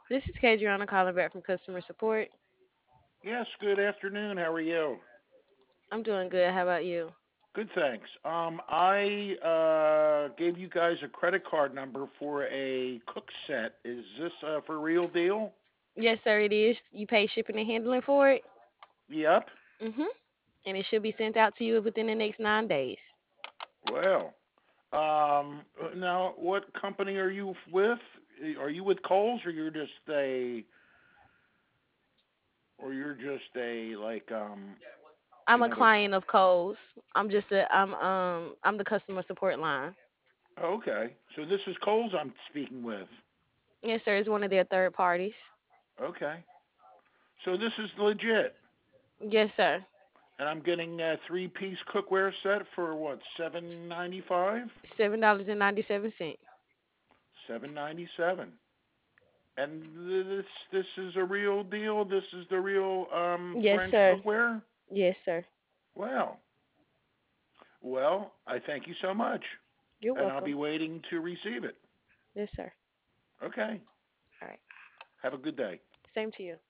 This is Kadriana calling back from customer support. Yes, good afternoon. How are you? I'm doing good. How about you? Good, thanks. I gave you guys a credit card number for a cook set. Is this for real deal? Yes, sir, it is. You pay shipping and handling for it. Yep. Mhm. And it should be sent out to you within the next 9 days. Well, now what company are you with? Are you with Kohl's, or you're just a like I'm you a know the client of Kohl's. I'm the customer support line. okay. So this is Kohl's I'm speaking with. Yes, sir. It's one of their third parties. Okay. So this is legit. Yes, sir. And I'm getting a three-piece cookware set for what, 7.95? $7.97. 7.97. And this is a real deal. This is the real Yes, French sir. cookware. Yes, sir. Wow. Well, I thank you so much, You're and I'll be welcome. waiting to receive it. Yes, sir. Okay. All right. Have a good day. Same to you.